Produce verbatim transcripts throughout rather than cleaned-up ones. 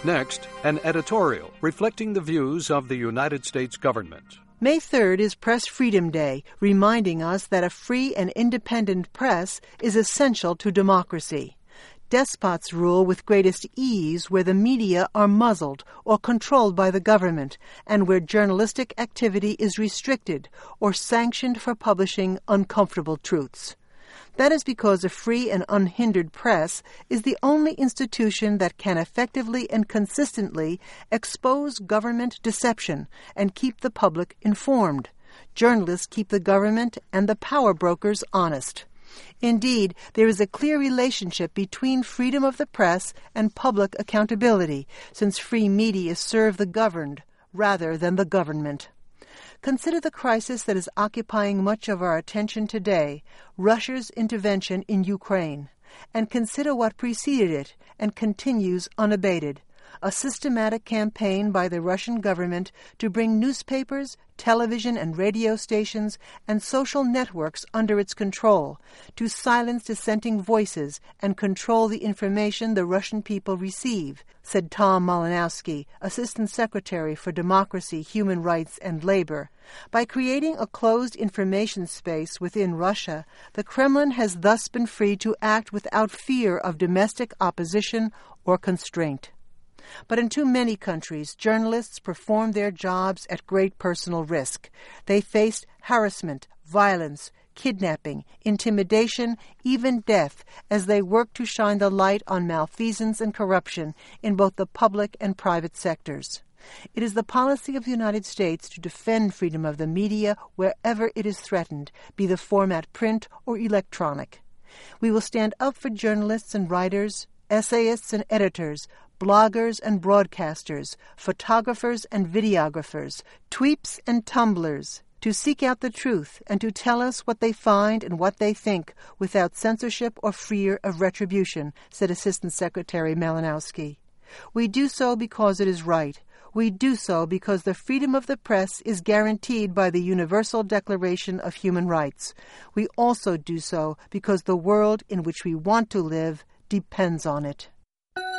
Next, an editorial reflecting the views of the United States government. May third is Press Freedom Day, reminding us that a free and independent press is essential to democracy. Despots rule with greatest ease where the media are muzzled or controlled by the government, and where journalistic activity is restricted or sanctioned for publishing uncomfortable truths. That is because a free and unhindered press is the only institution that can effectively and consistently expose government deception and keep the public informed. Journalists keep the government and the power brokers honest. Indeed, there is a clear relationship between freedom of the press and public accountability, since free media serve the governed rather than the government. Consider the crisis that is occupying much of our attention today, Russia's intervention in Ukraine, and consider what preceded it and continues unabated. A systematic campaign by the Russian government to bring newspapers, television and radio stations, and social networks under its control, to silence dissenting voices and control the information the Russian people receive, said Tom Malinowski, Assistant Secretary for Democracy, Human Rights, and Labor. By creating a closed information space within Russia, the Kremlin has thus been free to act without fear of domestic opposition or constraint. But in too many countries, journalists perform their jobs at great personal risk. They faced harassment, violence, kidnapping, intimidation, even death, as they work to shine the light on malfeasance and corruption in both the public and private sectors. It is the policy of the United States to defend freedom of the media wherever it is threatened, be the format print or electronic. We will stand up for journalists and writers, essayists and editors, bloggers and broadcasters, photographers and videographers, tweeps and tumblers, to seek out the truth and to tell us what they find and what they think without censorship or fear of retribution, said Assistant Secretary Malinowski. We do so because it is right. We do so because the freedom of the press is guaranteed by the Universal Declaration of Human Rights. We also do so because the world in which we want to live depends on it.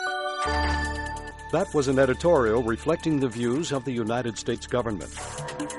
That was an editorial reflecting the views of the United States government.